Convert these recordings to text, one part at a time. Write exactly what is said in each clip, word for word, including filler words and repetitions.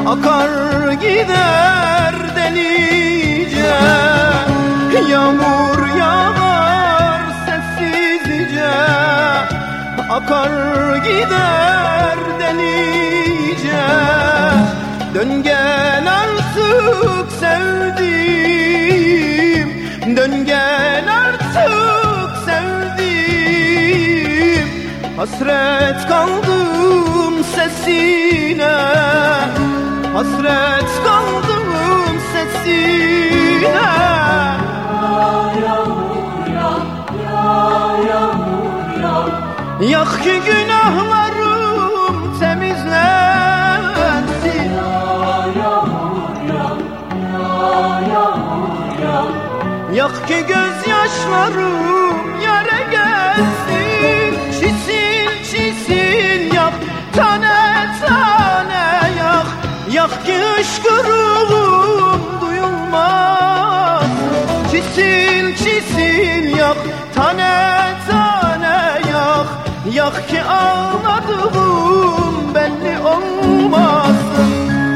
akar gider delice. Yağmur yağar sessizce, akar gider delice. Dön gel artık sevdiğim, dön gel artık sevdiğim. Hasret kaldım sesine, hasret kaldım sesine. Yak ki günahlarım temizlensin. Yak ki gözyaşlarım yere gelsin. Çisil çisil yak, tane tane yak. Yak ki hışkırığım duyulmaz. Çisil çisil yak, tane tane yak. Yak ki ağladığım belli olmasın.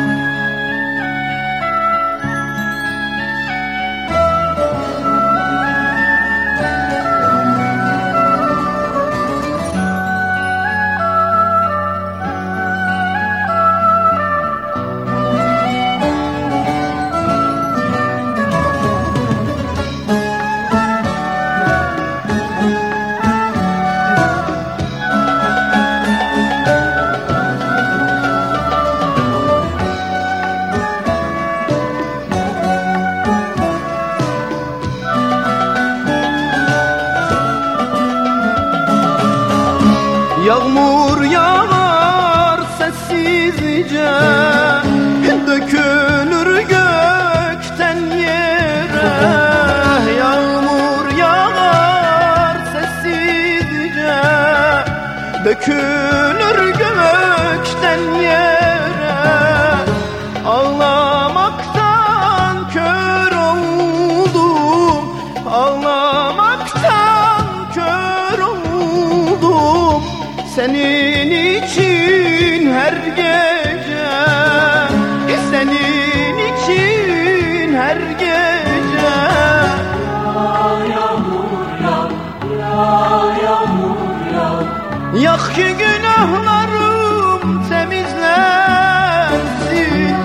Yağmur yağar sessizce, dökülür gökten yere. Yağmur yağar sessizce, dökülür gökten yere. Ağlamaktan kör oldum, ağlamaktan kör oldum. Senin için her gece, senin için her gece. Yak ki günahlarım temizlensin.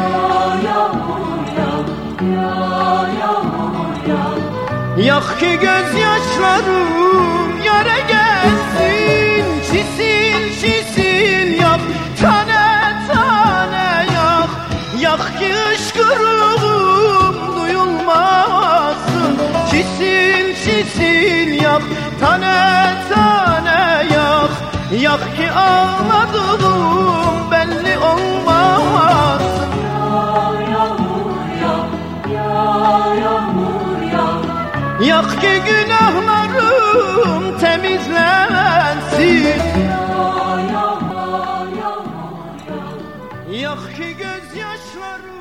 Yak ki gözyaşlarım yere gelsin. Çisil çisil yak, tane tane yak. Yak ki hışkırığım duyulmasın. Çisil çisil yak, tane tane yak. Yak ki ağladığım belli olmasın. Yak ki günahlarım temizlensin. Yak ki gözyaşlarım